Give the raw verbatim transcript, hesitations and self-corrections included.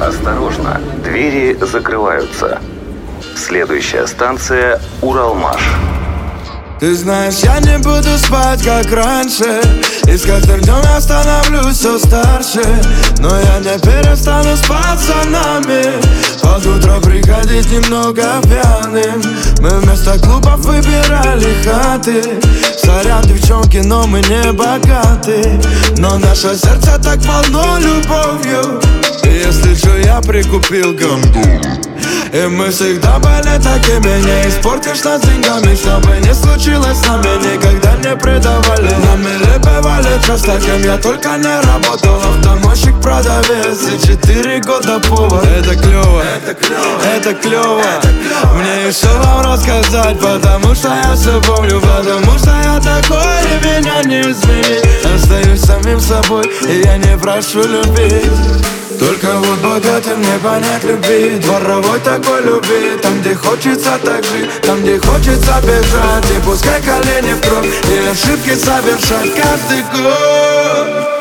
Осторожно, двери закрываются. Следующая станция – Уралмаш. Ты знаешь, я не буду спать, как раньше, и с каждым днем я становлюсь все старше. Но я не перестану спать с пацанами, под утро приходить немного пьяным. Мы вместо клубов выбирали хаты. Сорян, девчонки, но мы не богаты, но наше сердце так полно любовью. И если что, я прикупил гондолу, и мы всегда были такими. Не испортишь нас деньгами, чтобы не случилось с нами. Никогда не предавали, нами бывали часто, кем я только не работал. Автомойщик, продавец и четыре года повар. Это клево, это клево, это клево. Мне еще вам рассказать, потому что я все помню. Потому что я такой, и меня не изменить. Остаюсь самим собой, и я не прошу любить. Только вот богатым не понять любви, дворовой такой любви. Там, где хочется так жить, там, где хочется бежать. И пускай колени в кровь, и ошибки совершать каждый год.